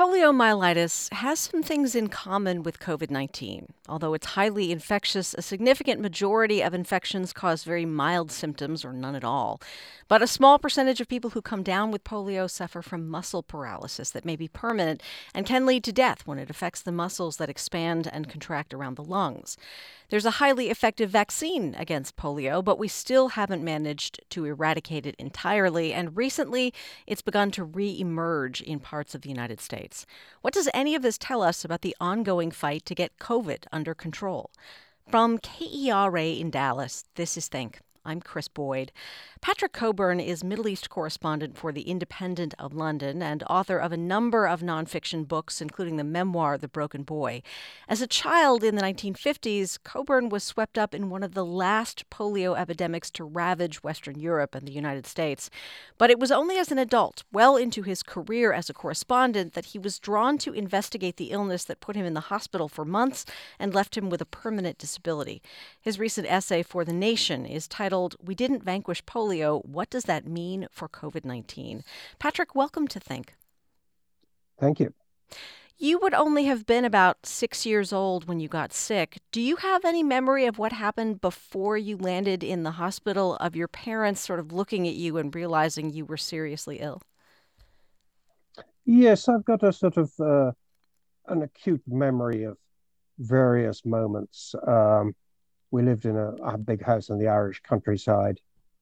Poliomyelitis has some things in common with COVID-19. Although it's highly infectious, a significant majority of infections cause very mild symptoms or none at all. But a small percentage of people who come down with polio suffer from muscle paralysis that may be permanent and can lead to death when it affects the muscles that expand and contract around the lungs. There's a highly effective vaccine against polio, but we still haven't managed to eradicate it entirely, and recently it's begun to re-emerge in parts of the United States. What does any of this tell us about the ongoing fight to get COVID under control? From KERA in Dallas, this is Think. I'm Chris Boyd. Patrick Cockburn is Middle East correspondent for The Independent of London and author of a number of nonfiction books, including the memoir The Broken Boy. As a child in the 1950s, Cockburn was swept up in one of the last polio epidemics to ravage Western Europe and the United States. But it was only as an adult, well into his career as a correspondent, that he was drawn to investigate the illness that put him in the hospital for months and left him with a permanent disability. His recent essay for The Nation is titled, "We Didn't Vanquish Polio. What does that mean for COVID-19?" Patrick, welcome to Think. Thank you. You would only have been about 6 years old when you got sick. Do you have any memory of what happened before you landed in the hospital, of your parents sort of looking at you and realizing you were seriously ill? Yes, I've got a sort of an acute memory of various moments. We lived in a big house in the Irish countryside.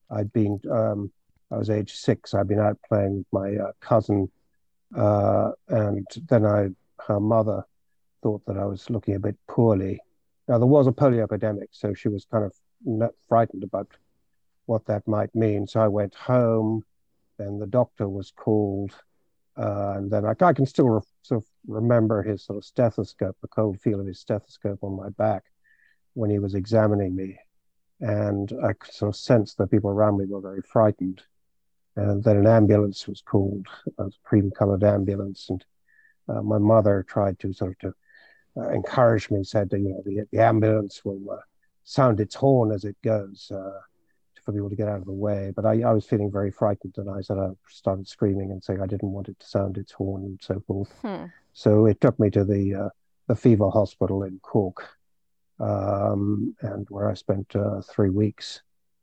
I was age 6. I'd been out playing with my cousin, and then her mother thought that I was looking a bit poorly. Now, there was a polio epidemic, so she was kind of frightened about what that might mean. So I went home, then the doctor was called, and then I can still sort of remember his sort of stethoscope, the cold feel of his stethoscope on my back when he was examining me. And I sort of sensed that people around me were very frightened. And then an ambulance was called, a cream-colored ambulance. And my mother tried to encourage me, said, the ambulance will sound its horn as it goes for people to get out of the way. But I was feeling very frightened, and I started screaming and saying I didn't want it to sound its horn and so forth. So it took me to the fever hospital in Cork, and where I spent 3 weeks,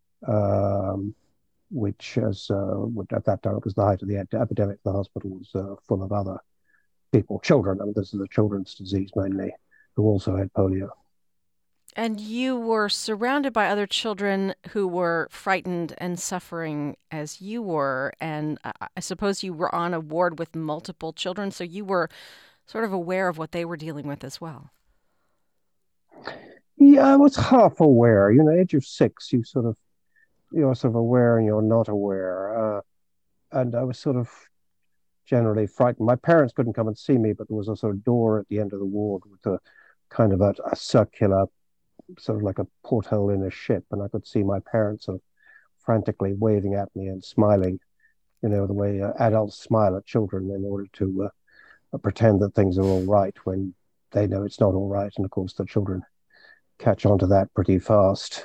which at that time it was the height of the epidemic. The hospital was full of other people, children. I mean, this is a children's disease mainly, who also had polio. And you were surrounded by other children who were frightened and suffering as you were. And I suppose you were on a ward with multiple children, so you were sort of aware of what they were dealing with as well. Yeah, I was half aware. Age of 6, you're sort of aware and you're not aware. And I was sort of generally frightened. My parents couldn't come and see me, but there was a sort of door at the end of the ward with a kind of a circular, sort of like a porthole in a ship. And I could see my parents sort of frantically waving at me and smiling, the way adults smile at children in order to pretend that things are all right when they know it's not all right. And of course, the children catch on to that pretty fast.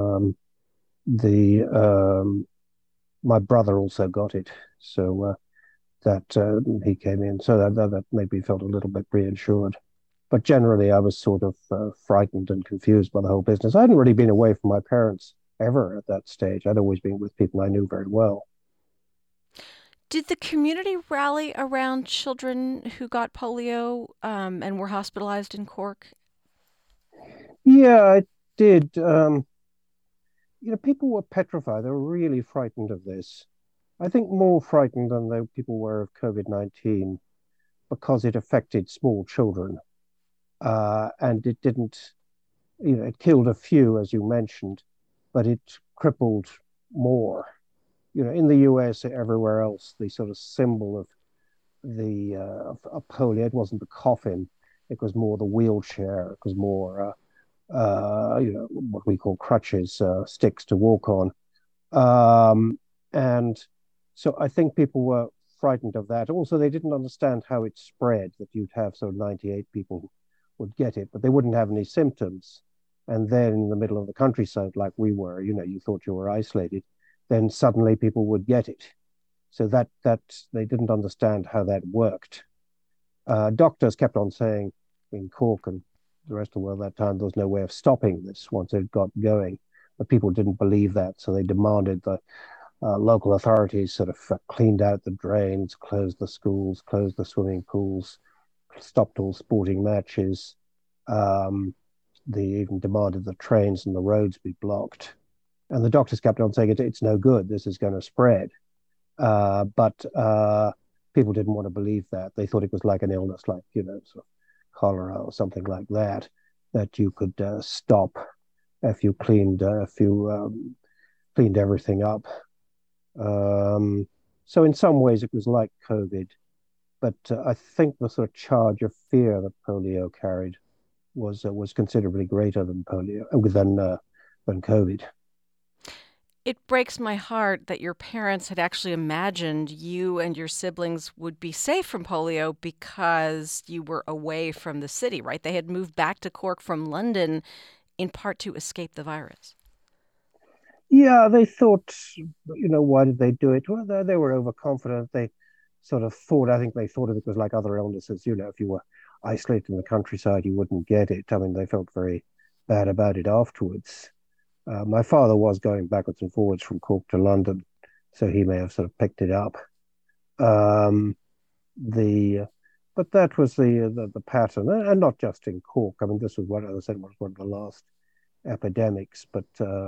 My brother also got it, so that he came in, so that made me felt a little bit reassured. But generally, I was sort of frightened and confused by the whole business. I hadn't really been away from my parents ever at that stage. I'd always been with people I knew very well. Did the community rally around children who got polio and were hospitalized in Cork? Yeah, it did. People were petrified. They were really frightened of this. I think more frightened than people were of COVID-19 because it affected small children. And it didn't, it killed a few, as you mentioned, but it crippled more. In the US, everywhere else, the sort of symbol of of polio, it wasn't the coffin, it was more the wheelchair, it was more what we call crutches, sticks to walk on. And so I think people were frightened of that. Also, they didn't understand how it spread, that you'd have 98 people would get it, but they wouldn't have any symptoms. And then in the middle of the countryside, like we were, you thought you were isolated, then suddenly people would get it. So that they didn't understand how that worked. Doctors kept on saying in Cork and the rest of the world at that time, there was no way of stopping this once it got going. But people didn't believe that, so they demanded the local authorities sort of cleaned out the drains, closed the schools, closed the swimming pools, stopped all sporting matches. Um, they even demanded the trains and the roads be blocked. And the doctors kept on saying it's no good. This is going to spread. But people didn't want to believe that. They thought it was like an illness, like sort of cholera or something like that, that you could stop if you cleaned everything up. Um, so in some ways, it was like COVID, but I think the sort of charge of fear that polio carried was considerably greater than than COVID. It breaks my heart that your parents had actually imagined you and your siblings would be safe from polio because you were away from the city, right? They had moved back to Cork from London in part to escape the virus. Yeah, they thought, why did they do it? Well, they were overconfident. They sort of thought, I think they thought of it was like other illnesses. If you were isolated in the countryside, you wouldn't get it. I mean, they felt very bad about it afterwards. My father was going backwards and forwards from Cork to London, so he may have sort of picked it up. Um, the but that was the pattern, and not just in Cork. I mean, this was what I said was one of the last epidemics, but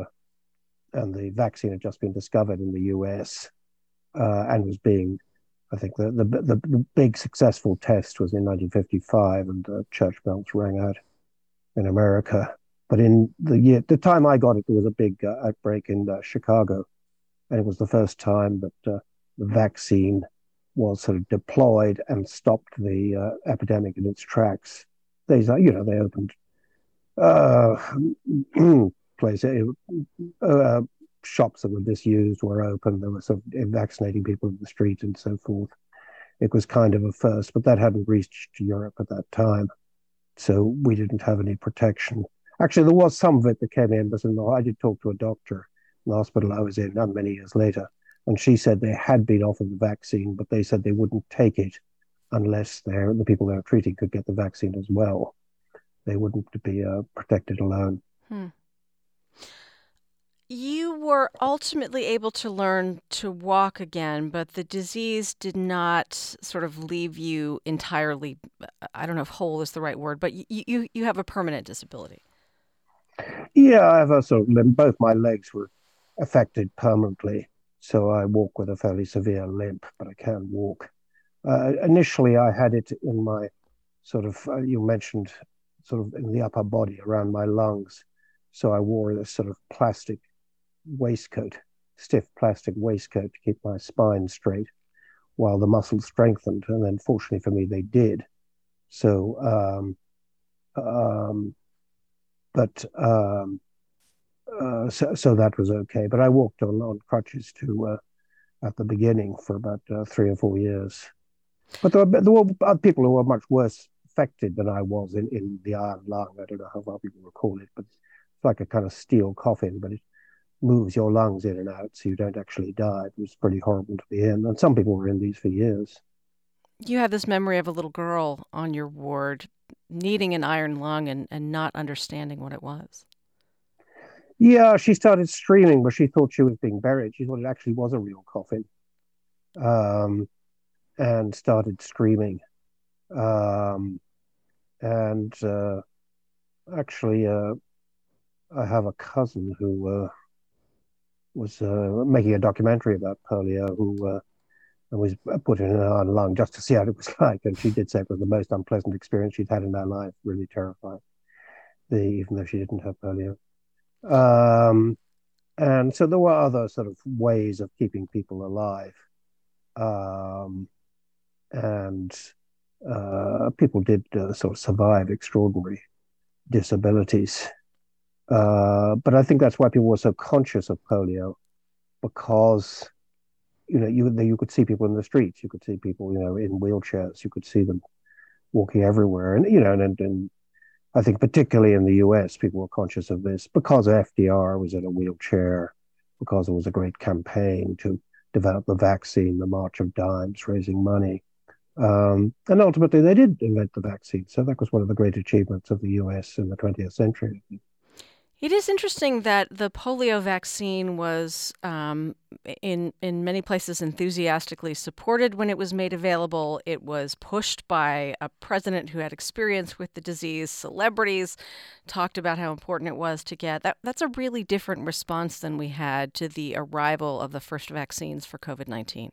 and the vaccine had just been discovered in the US and was being, I think, the big successful test was in 1955, and church bells rang out in America. But in the time I got it, there was a big outbreak in Chicago, and it was the first time that the vaccine was sort of deployed and stopped the epidemic in its tracks. They opened uh, places, shops that were disused were open. They were sort of vaccinating people in the street and so forth. It was kind of a first, but that hadn't reached Europe at that time, so we didn't have any protection. Actually, there was some of it that came in, but I did talk to a doctor in the hospital I was in not many years later, and she said they had been offered the vaccine, but they said they wouldn't take it unless the people they were treating could get the vaccine as well. They wouldn't be protected alone. Hmm. You were ultimately able to learn to walk again, but the disease did not sort of leave you entirely, I don't know if whole is the right word, but you have a permanent disability. Yeah, I have a sort of limp. Both my legs were affected permanently, so I walk with a fairly severe limp, but I can walk. Initially, I had it in my sort of, you mentioned, sort of in the upper body around my lungs. So I wore this sort of waistcoat, stiff plastic waistcoat to keep my spine straight while the muscles strengthened. And then, fortunately for me, they did. So, but so that was okay. But I walked on crutches too at the beginning for about 3 or 4 years. But there were people who were much worse affected than I was in the iron lung. I don't know how well people recall it, but it's like a kind of steel coffin, but it moves your lungs in and out so you don't actually die. It was pretty horrible to be in. And some people were in these for years. You have this memory of a little girl on your ward needing an iron lung and not understanding what it was. Yeah, she started screaming, but she thought she was being buried. She thought it actually was a real coffin, um, and started screaming. Um, and actually, I have a cousin who was making a documentary about polio, who was put in an iron lung just to see how it was like. And she did say it was the most unpleasant experience she'd had in her life, really terrifying, even though she didn't have polio. Um, and so there were other sort of ways of keeping people alive. Um, and people did sort of survive extraordinary disabilities. But I think that's why people were so conscious of polio, because you could see people in the streets, you could see people in wheelchairs, you could see them walking everywhere, and and I think particularly in the US, people were conscious of this because FDR was in a wheelchair, because it was a great campaign to develop the vaccine, the March of Dimes, raising money. And ultimately, they did invent the vaccine. So that was one of the great achievements of the US in the 20th century. It is interesting that the polio vaccine was, in many places, enthusiastically supported when it was made available. It was pushed by a president who had experience with the disease. Celebrities talked about how important it was to get. That's a really different response than we had to the arrival of the first vaccines for COVID-19.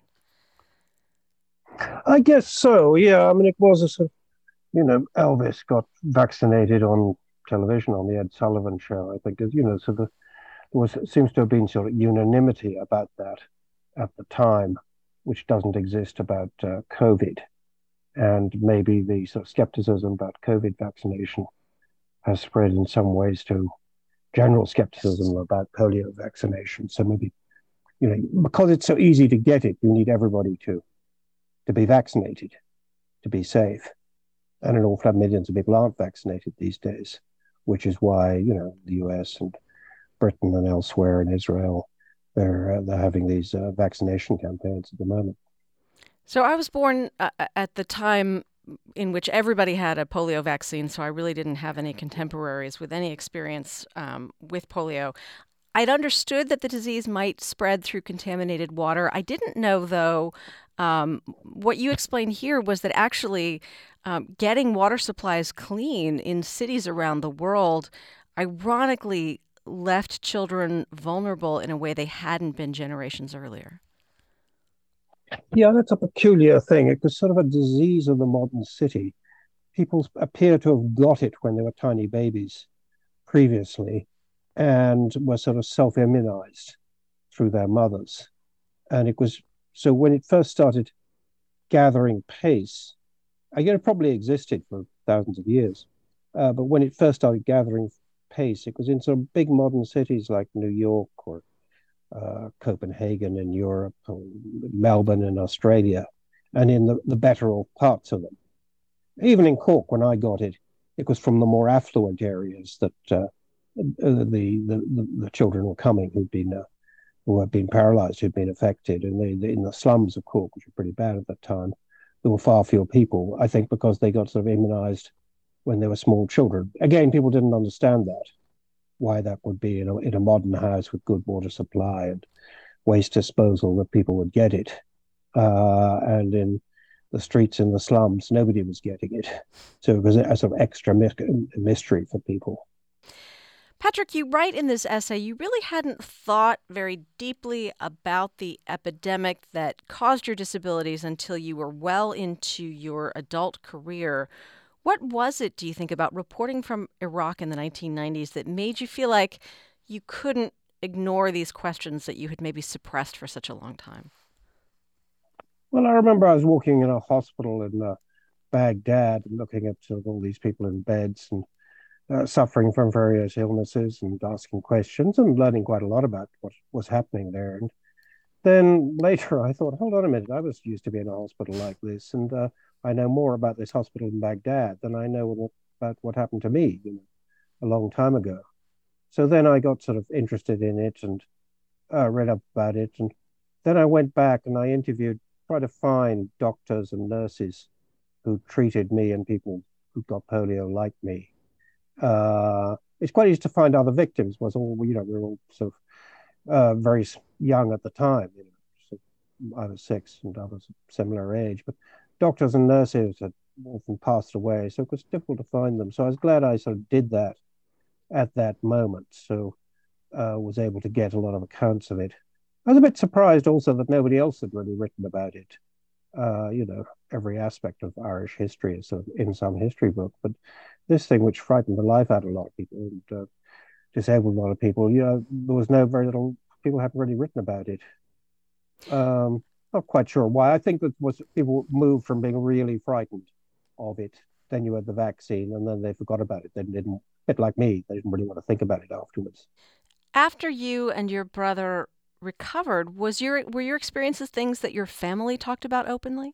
I guess so. Yeah. I mean, it was a sort of, Elvis got vaccinated on television on the Ed Sullivan Show. I think, so there seems to have been sort of unanimity about that at the time, which doesn't exist about COVID. And maybe the sort of skepticism about COVID vaccination has spread in some ways to general skepticism about polio vaccination. So maybe, because it's so easy to get it, you need everybody to be vaccinated, to be safe. And an awful lot of millions of people aren't vaccinated these days, which is why, the US and Britain and elsewhere in Israel, they're having these vaccination campaigns at the moment. So I was born at the time in which everybody had a polio vaccine, so I really didn't have any contemporaries with any experience with polio. I'd understood that the disease might spread through contaminated water. I didn't know, though, what you explained here was that actually getting water supplies clean in cities around the world, ironically, left children vulnerable in a way they hadn't been generations earlier. Yeah, that's a peculiar thing. It was sort of a disease of the modern city. People appear to have got it when they were tiny babies previously and were sort of self-immunized through their mothers. And it was so when it first started gathering pace, again, it probably existed for thousands of years, but when it first started gathering pace, it was in some big modern cities like New York or Copenhagen in Europe, or Melbourne in Australia, and in the better off parts of them. Even in Cork, when I got it, it was from the more affluent areas that the children were coming who had been paralysed, who'd been affected, and in the slums of Cork, which were pretty bad at that time, there were far fewer people. I think because they got sort of immunised when they were small children. Again, people didn't understand that, why that would be in a modern house with good water supply and waste disposal that people would get it. And in the streets in the slums, nobody was getting it. So it was a sort of extra mystery for people. Patrick, you write in this essay you really hadn't thought very deeply about the epidemic that caused your disabilities until you were well into your adult career. What was it, do you think, about reporting from Iraq in the 1990s that made you feel like you couldn't ignore these questions that you had maybe suppressed for such a long time? Well, I remember I was walking in a hospital in Baghdad and looking at all these people in beds and suffering from various illnesses and asking questions and learning quite a lot about what was happening there. And then later I thought, hold on a minute, I was used to be in a hospital like this, and I know more about this hospital in Baghdad than I know about what happened to me, a long time ago. So then I got sort of interested in it and read up about it. And then I went back and I interviewed, tried to find doctors and nurses who treated me and people who got polio like me. It's quite easy to find other victims. Was all we were all sort of very young at the time. So I was six and others similar age, but doctors and nurses had often passed away, so it was difficult to find them. So I was glad I sort of did that at that moment. So was able to get a lot of accounts of it. I was a bit surprised also that nobody else had really written about it. Every aspect of Irish history is sort of in some history book, but this thing which frightened the life out of a lot of people and disabled a lot of people, there was very little, people haven't really written about it. Not quite sure why. I think that was people moved from being really frightened of it. Then you had the vaccine and then they forgot about it. They didn't, a bit like me, they didn't really want to think about it afterwards. After you and your brother recovered, were your experiences things that your family talked about openly?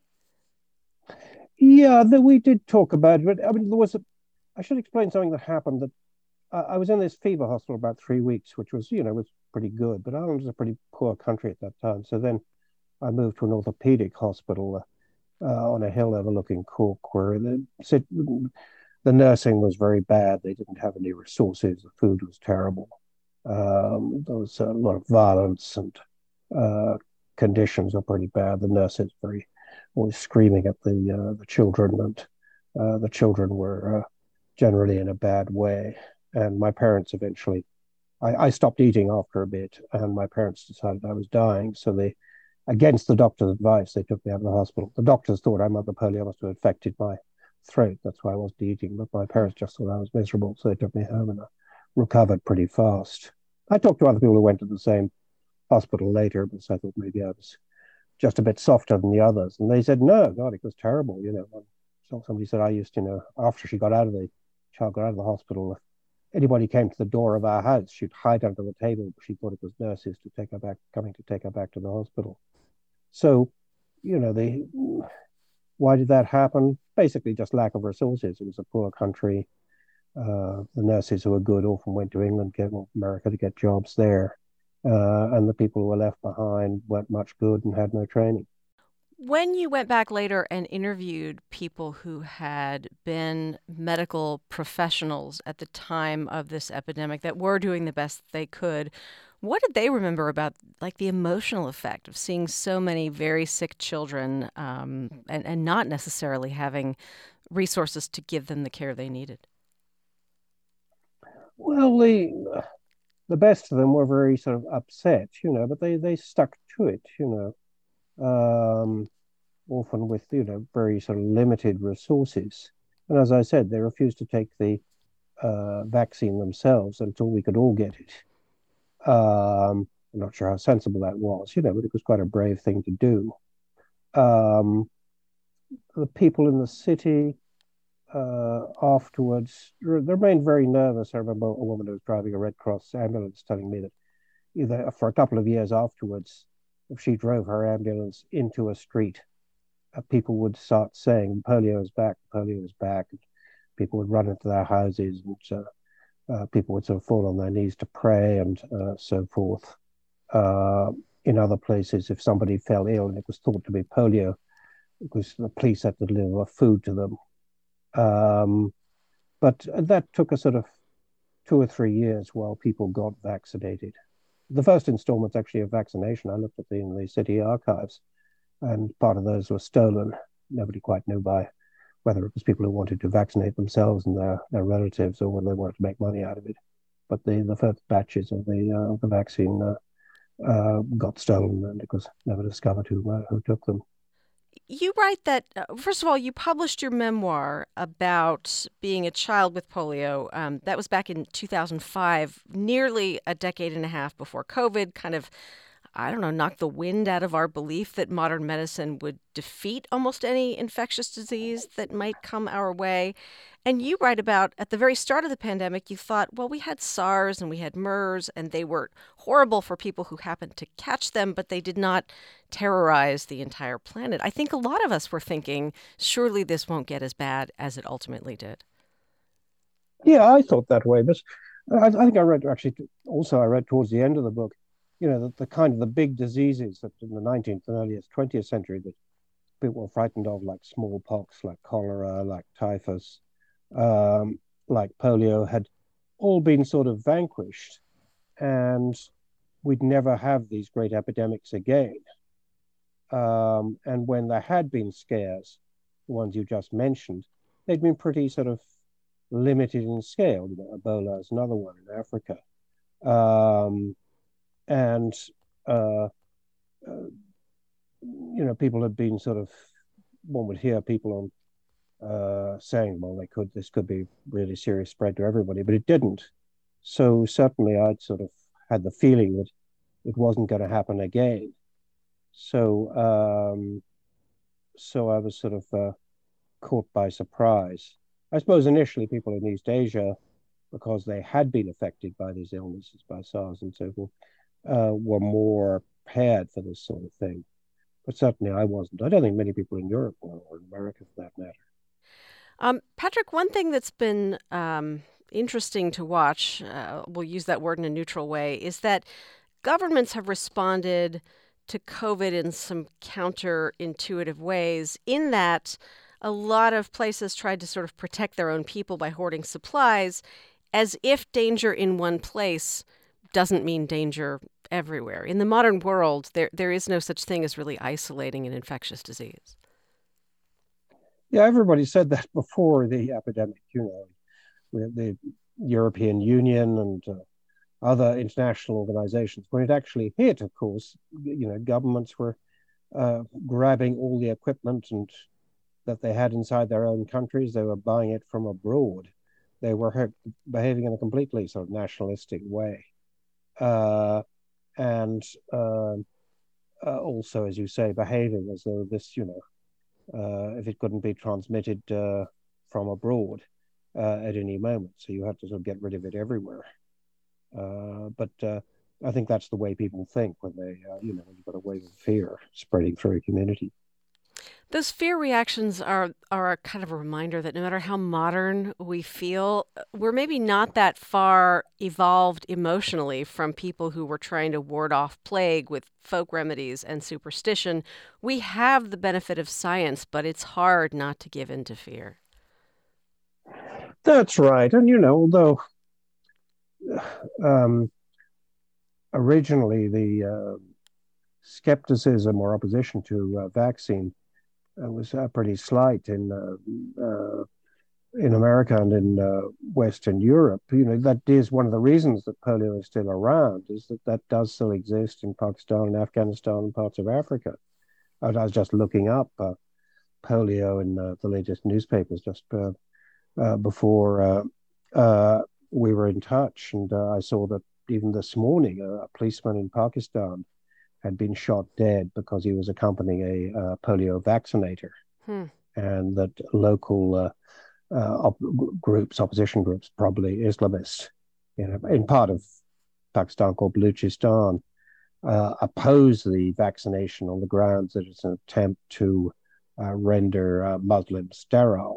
Yeah, we did talk about it, but I mean, I should explain something that happened that I was in this fever hospital about 3 weeks, which was pretty good, but Ireland was a pretty poor country at that time. So then I moved to an orthopedic hospital on a hill overlooking Cork, where the nursing was very bad. They didn't have any resources. The food was terrible. There was a lot of violence, and uh, conditions were pretty bad. The nurses very always screaming at the children, and the children were generally in a bad way. And my parents eventually, I stopped eating after a bit, and my parents decided I was dying. So they, against the doctor's advice, they took me out of the hospital. The doctors thought I might the polio must have infected my throat. That's why I wasn't eating. But my parents just thought I was miserable, so they took me home, and I recovered pretty fast. I talked to other people who went to the same hospital later, but I thought maybe I was just a bit softer than the others. And they said, no, God, it was terrible. So somebody said I used to, after the child got out of the hospital, anybody came to the door of our house, she'd hide under the table. She thought it was nurses to take her back, coming to take her back to the hospital. So, they why did that happen? Basically, just lack of resources. It was a poor country. The nurses who were good often went to England, came to America to get jobs there. And the people who were left behind weren't much good and had no training. When you went back later and interviewed people who had been medical professionals at the time of this epidemic that were doing the best they could, what did they remember about like the emotional effect of seeing so many very sick children and not necessarily having resources to give them the care they needed? Well, the best of them were very sort of upset, but they stuck to it, often with very sort of limited resources. And as I said, they refused to take the vaccine themselves until we could all get it. I'm not sure how sensible that was, but it was quite a brave thing to do. Um, the people in the city afterwards, they remained very nervous. I remember a woman who was driving a Red Cross ambulance telling me that either for a couple of years afterwards, if she drove her ambulance into a street, people would start saying, polio is back, polio is back. And people would run into their houses, and people would sort of fall on their knees to pray, and so forth. In other places, if somebody fell ill and it was thought to be polio, because the police had to deliver food to them. But that took a sort of 2 or 3 years while people got vaccinated. The first installment's actually of vaccination. I looked at in the city archives, and part of those were stolen. Nobody quite knew by whether it was people who wanted to vaccinate themselves and their relatives, or whether they wanted to make money out of it. But the first batches of the vaccine got stolen, and it was never discovered who took them. You write that, first of all, you published your memoir about being a child with polio. That was back in 2005, nearly a decade and a half before COVID kind of, I don't know, knocked the wind out of our belief that modern medicine would defeat almost any infectious disease that might come our way. And you write about at the very start of the pandemic, you thought, well, we had SARS and we had MERS, and they were horrible for people who happened to catch them, but they did not terrorize the entire planet. I think a lot of us were thinking, surely this won't get as bad as it ultimately did. Yeah, I thought that way, but I think I read actually also I read towards the end of the book, the kind of the big diseases that in the 19th and earliest 20th century that people were frightened of, like smallpox, like cholera, like typhus, like polio, had all been sort of vanquished, and we'd never have these great epidemics again. And when there had been scares, the ones you just mentioned, they'd been pretty sort of limited in scale. Ebola is another one in Africa. And uh, people had been sort of, one would hear people on saying, well, this could be really serious spread to everybody, but it didn't. So certainly I'd sort of had the feeling that it wasn't going to happen again. So so I was sort of caught by surprise. I suppose initially people in East Asia, because they had been affected by these illnesses, by SARS and so forth, were more prepared for this sort of thing. But certainly I wasn't. I don't think many people in Europe were, or in America for that matter. Patrick, one thing that's been interesting to watch, we'll use that word in a neutral way, is that governments have responded to COVID in some counterintuitive ways, in that a lot of places tried to sort of protect their own people by hoarding supplies, as if danger in one place doesn't mean danger everywhere. In the modern world, there is no such thing as really isolating an infectious disease. Yeah, everybody said that before the epidemic, the European Union and other international organizations. When it actually hit, of course, governments were grabbing all the equipment and that they had inside their own countries. They were buying it from abroad. They were behaving in a completely sort of nationalistic way. And also, as you say, behaving as though this, if it couldn't be transmitted from abroad at any moment. So you had to sort of get rid of it everywhere. But I think that's the way people think when they, when you've got a wave of fear spreading through a community. Those fear reactions are a kind of a reminder that no matter how modern we feel, we're maybe not that far evolved emotionally from people who were trying to ward off plague with folk remedies and superstition. We have the benefit of science, but it's hard not to give in to fear. That's right. And, although originally the skepticism or opposition to vaccine was pretty slight in America and in Western Europe. That is one of the reasons that polio is still around, is that does still exist in Pakistan and Afghanistan and parts of Africa. I was just looking up polio in the latest newspapers just before we were in touch, and I saw that even this morning a policeman in Pakistan had been shot dead because he was accompanying a polio vaccinator, and that local opposition groups, probably Islamists, in part of Pakistan called Balochistan, oppose the vaccination on the grounds that it's an attempt to render Muslims sterile.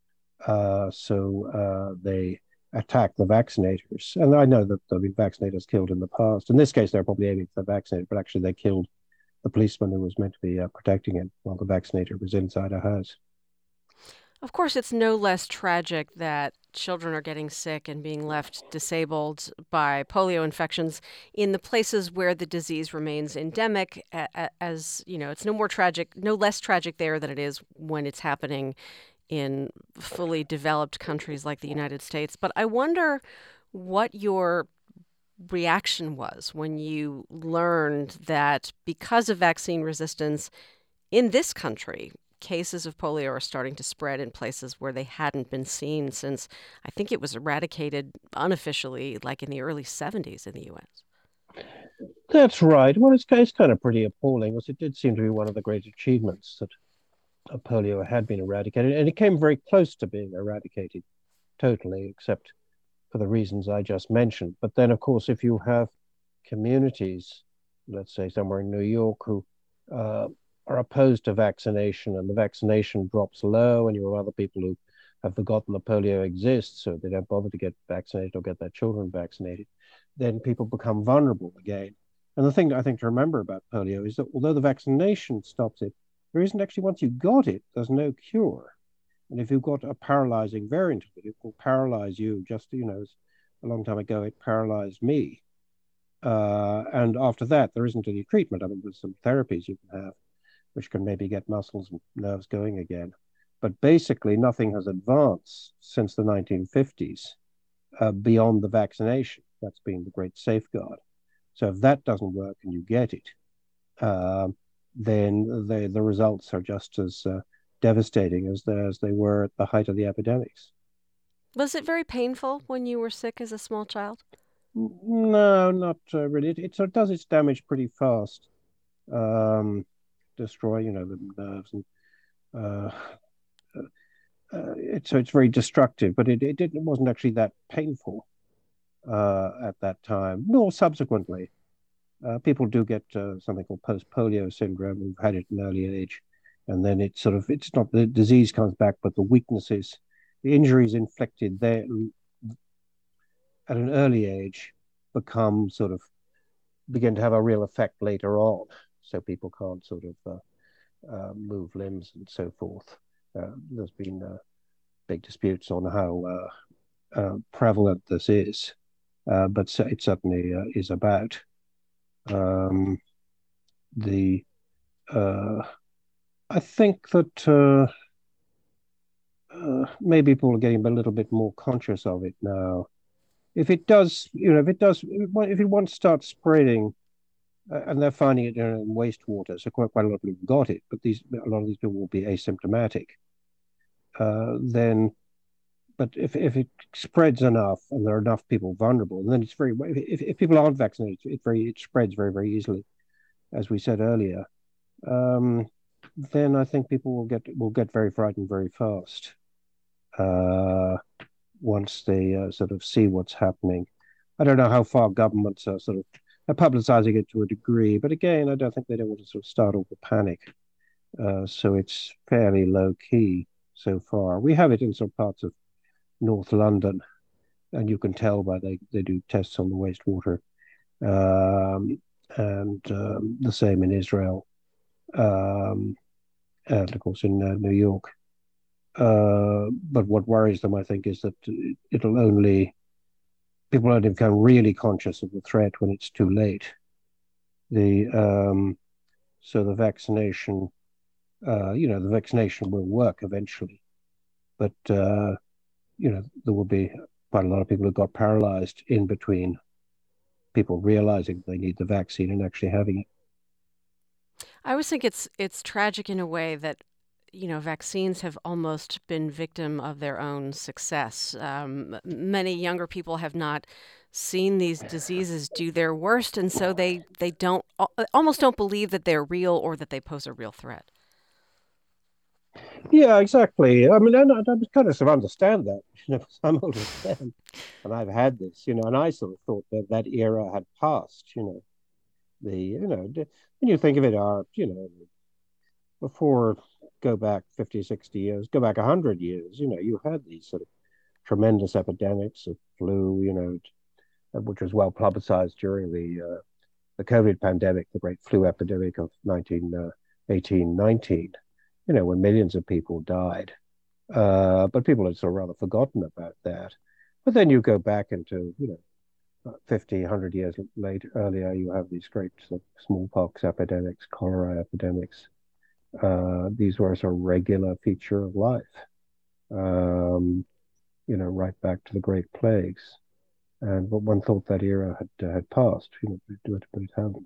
So they attack the vaccinators. And I know that there have been vaccinators killed in the past. In this case, they're probably aiming for the vaccinator, but actually they killed the policeman who was meant to be protecting him while the vaccinator was inside a house. Of course, it's no less tragic that children are getting sick and being left disabled by polio infections in the places where the disease remains endemic. As you know, it's no less tragic there than it is when it's happening in fully developed countries like the United States. But I wonder what your reaction was when you learned that because of vaccine resistance in this country, cases of polio are starting to spread in places where they hadn't been seen since, I think it was eradicated unofficially like in the early 70s in the U.S. That's right. Well, it's kind of pretty appalling, because it did seem to be one of the great achievements that polio had been eradicated, and it came very close to being eradicated totally, except for the reasons I just mentioned. But then, of course, if you have communities, let's say somewhere in New York, who are opposed to vaccination, and the vaccination drops low, and you have other people who have forgotten that polio exists, so they don't bother to get vaccinated or get their children vaccinated, then people become vulnerable again. And the thing I think to remember about polio is that although the vaccination stops it, there isn't actually, once you've got it, there's no cure. And if you've got a paralyzing variant of it will paralyze you. Just, a long time ago, it paralyzed me. And after that, there isn't any treatment. I mean, there's some therapies you can have, which can maybe get muscles and nerves going again. But basically, nothing has advanced since the 1950s beyond the vaccination. That's been the great safeguard. So if that doesn't work and you get it, then the results are just as devastating as they were at the height of the epidemics. Was it very painful when you were sick as a small child? No, not really. It sort of does its damage pretty fast. Destroy, the nerves, and so it's very destructive. But it wasn't actually that painful at that time, nor subsequently. People do get something called post-polio syndrome who've had it at an early age. And then it's not the disease comes back, but the weaknesses, the injuries inflicted there at an early age begin to have a real effect later on. so people can't sort of move limbs and so forth. There's been big disputes on how prevalent this is, but it certainly is about. The I think that maybe people are getting a little bit more conscious of it now. If it does, if it once starts spreading, and they're finding it in wastewater, so quite a lot of people got it, but a lot of these people will be asymptomatic. Then, but if it spreads enough and there are enough people vulnerable, then it's very. If people aren't vaccinated, it spreads very, very easily, as we said earlier. Then I think people will get very frightened very fast. Once they sort of see what's happening. I don't know how far governments are sort of publicizing it to a degree, but again, I don't think they don't want to sort of start off a panic. So it's fairly low key so far. We have it in some parts of North London, and you can tell by they do tests on the wastewater, and the same in Israel, and of course in New York. But what worries them, I think, is that people only become really conscious of the threat when it's too late. So the vaccination, the vaccination will work eventually, but there will be quite a lot of people who got paralyzed in between people realizing they need the vaccine and actually having it. I always think it's tragic in a way that vaccines have almost been victim of their own success. Many younger people have not seen these diseases do their worst, and so they almost don't believe that they're real or that they pose a real threat. Yeah, exactly. I mean, I kind of understand that. I'm older than them, and I've had this, and I sort of thought that era had passed. When you think of it, before, go back 50, 60 years, go back 100 years, you had these sort of tremendous epidemics of flu, which was well publicized during the COVID pandemic, the great flu epidemic of 1918, 19, when millions of people died. But people had sort of rather forgotten about that. But then you go back into, 50, 100 years earlier, you have these great sort of smallpox epidemics, cholera epidemics. These were a sort of regular feature of life, right back to the Great Plagues. But one thought that era had passed, but it hadn't.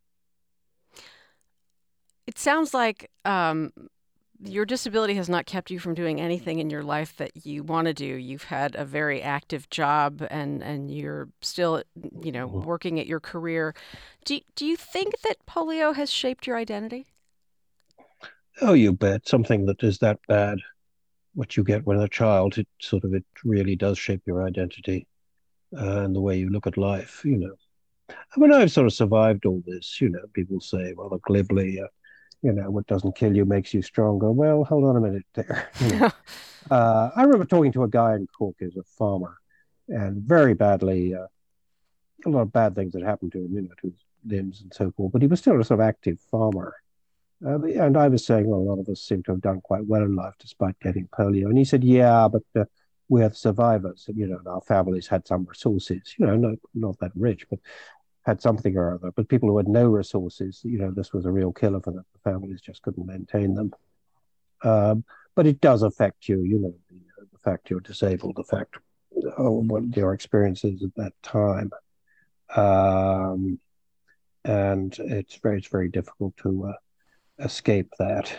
It sounds like your disability has not kept you from doing anything in your life that you want to do. You've had a very active job, and you're still, working at your career. Do you think that polio has shaped your identity? Oh, you bet. Something that is that bad, what you get when a child, it really does shape your identity and the way you look at life. I mean, I've sort of survived all this. People say, well, glibly, what doesn't kill you makes you stronger. Well, hold on a minute there. I remember talking to a guy in Cork who's a farmer, and very badly, a lot of bad things had happened to him, to his limbs and so forth. But he was still a sort of active farmer. And I was saying, well, a lot of us seem to have done quite well in life despite getting polio. And he said, yeah, but we're survivors. And, our families had some resources, not that rich, but had something or other. But people who had no resources, this was a real killer for them. The families just couldn't maintain them. But it does affect you, the fact you're disabled, the fact what your experiences at that time. And it's very difficult to escape that.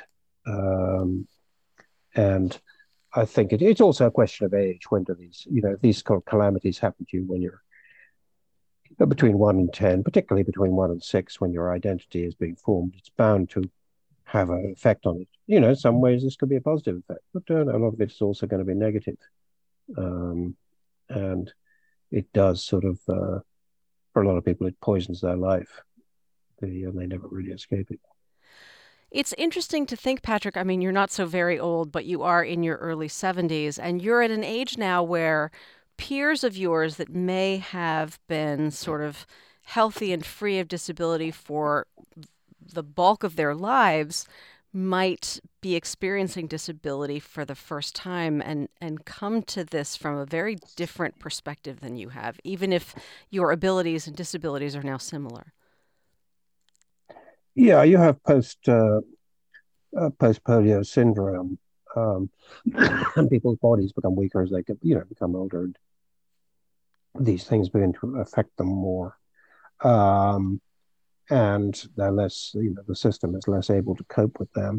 And I think it's also a question of age. When do these kind of calamities happen to you when you're between 1 and 10, particularly between 1 and 6, when your identity is being formed? It's bound to have an effect on it. In some ways this could be a positive effect, but a lot of it's also going to be negative. And it does sort of, for a lot of people, it poisons their life. They never really escape it. It's interesting to think, Patrick, I mean, you're not so very old, but you are in your early 70s, and you're at an age now where peers of yours that may have been sort of healthy and free of disability for the bulk of their lives might be experiencing disability for the first time and come to this from a very different perspective than you have, even if your abilities and disabilities are now similar. Yeah, you have post-polio syndrome, and people's bodies become weaker as they get, become older, and these things begin to affect them more. And they're less, the system is less able to cope with them.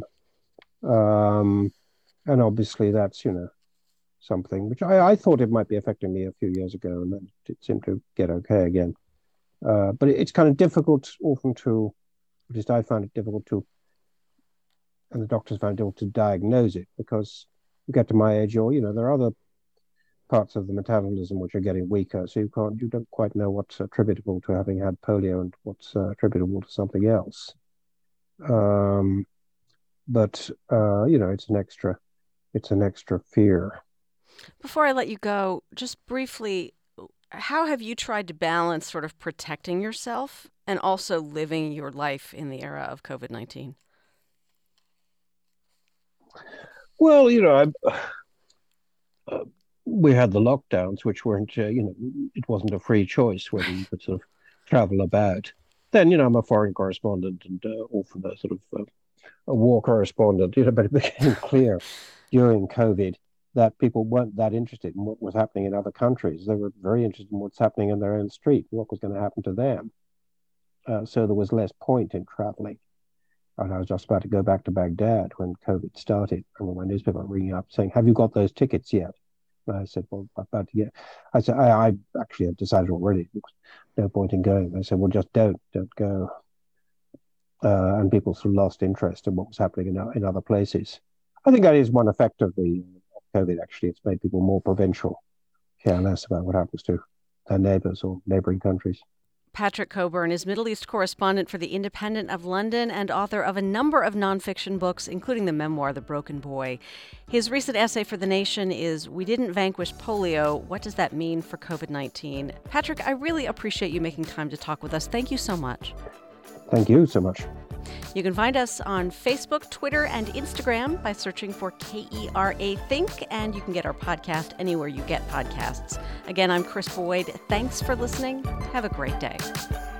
And obviously that's, something which I thought it might be affecting me a few years ago, and then it seemed to get okay again. But it's kind of difficult often to, at least I found it difficult to, and the doctors found it difficult to diagnose it, because you get to my age, or, there are other parts of the metabolism which are getting weaker, so you don't quite know what's attributable to having had polio and what's attributable to something else. But it's an extra fear. Before I let you go, just briefly, how have you tried to balance sort of protecting yourself and also living your life in the era of COVID-19? Well, we had the lockdowns, which weren't, it wasn't a free choice whether you could sort of travel about. Then, I'm a foreign correspondent and often a sort of a war correspondent, but it became clear during COVID that people weren't that interested in what was happening in other countries. They were very interested in what's happening in their own street, what was going to happen to them. So there was less point in traveling. And I was just about to go back to Baghdad when COVID started. And my newspaper ringing up saying, "Have you got those tickets yet?" And I said, "Well, I'm about to get." I said, "I actually had decided already. There was no point in going." They said, "Well, just don't go." And people sort of lost interest in what was happening in other places. I think that is one effect of the COVID. Actually, it's made people more provincial, care less about what happens to their neighbours or neighbouring countries. Patrick Cockburn is Middle East correspondent for The Independent of London and author of a number of nonfiction books, including the memoir, The Broken Boy. His recent essay for The Nation is "We Didn't Vanquish Polio. What Does That Mean for COVID-19?" Patrick, I really appreciate you making time to talk with us. Thank you so much. Thank you so much. You can find us on Facebook, Twitter, and Instagram by searching for KERA Think, and you can get our podcast anywhere you get podcasts. Again, I'm Chris Boyd. Thanks for listening. Have a great day.